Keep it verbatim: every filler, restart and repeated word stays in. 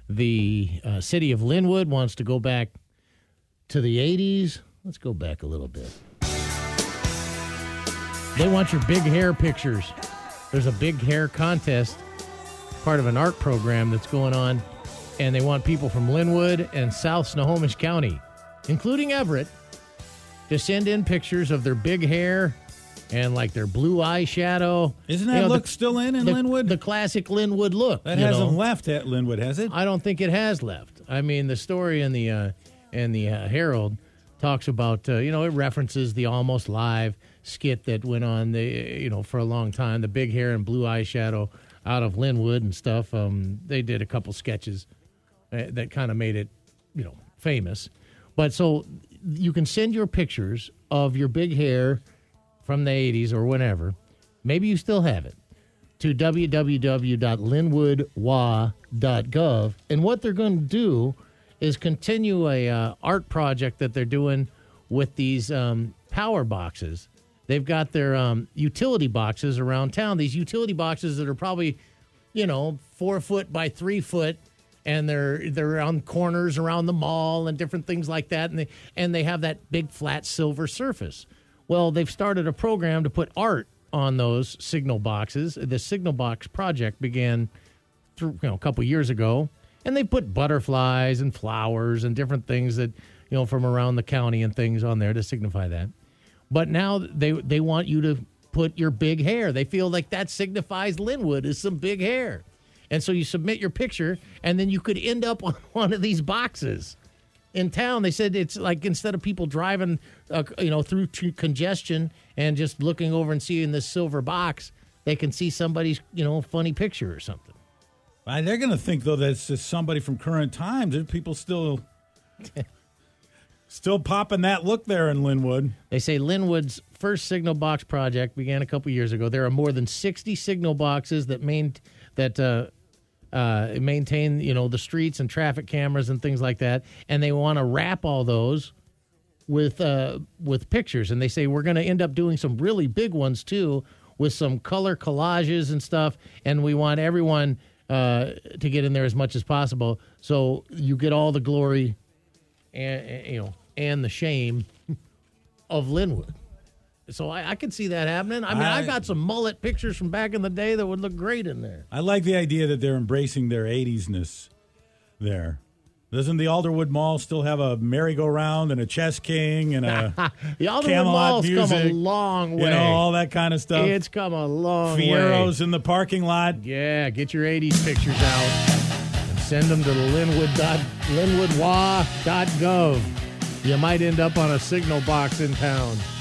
The uh, city of Linwood wants to go back to the eighties. Let's go back a little bit. They want your big hair pictures. There's a big hair contest, part of an art program that's going on, and they want people from Linwood and South Snohomish County, including Everett, to send in pictures of their big hair and like their blue eyeshadow. Isn't that you know, look the, still in in the, Linwood? The classic Linwood look. That you hasn't know. left at Linwood, has it? I don't think it has left. I mean, the story in the uh, in the uh, Herald talks about, uh, you know, it references the Almost Live skit that went on, the you know, for a long time, the big hair and blue eyeshadow out of Linwood and stuff. Um, they did a couple sketches uh, that kind of made it, you know, famous. But so you can send your pictures of your big hair from the eighties or whenever. Maybe you still have it. To w w w dot linwood w a dot gov. And what they're going to do is continue a uh, art project that they're doing with these um, power boxes. They've got their um, utility boxes around town. These utility boxes that are probably, you know, four foot by three foot, and they're they're on corners around the mall and different things like that. And they and they have that big flat silver surface. Well, they've started a program to put art on those signal boxes. The Signal Box project began through, you know, a couple years ago, and they put butterflies and flowers and different things that, you know, from around the county and things on there to signify that. But now they they want you to put your big hair. They feel like that signifies Linwood is some big hair. And so you submit your picture, and then you could end up on one of these boxes. In town, they said it's like instead of people driving, uh, you know, through t- congestion and just looking over and seeing this silver box, they can see somebody's, you know, funny picture or something. Uh, they're going to think, though, that it's just somebody from current times. There's people still still popping that look there in Linwood. They say Linwood's first signal box project began a couple years ago. There are more than sixty signal boxes that main that uh, uh, maintain, you know, the streets and traffic cameras and things like that, and they want to wrap all those with uh, with pictures. And they say we're going to end up doing some really big ones too, with some color collages and stuff. And we want everyone uh, to get in there as much as possible, so you get all the glory and, you know, and the shame of Linwood. So I, I could see that happening. I mean, I, I got some mullet pictures from back in the day that would look great in there. I like the idea that they're embracing their eighties-ness there. Doesn't the Alderwood Mall still have a merry-go-round and a chess king and a the Alderwood Camelot Mall's music, come a long way. You know, all that kind of stuff. It's come a long Fieros way. in the parking lot. Yeah, get your eighties pictures out and send them to the linwood dot linwood w a dot gov. You might end up on a signal box in town.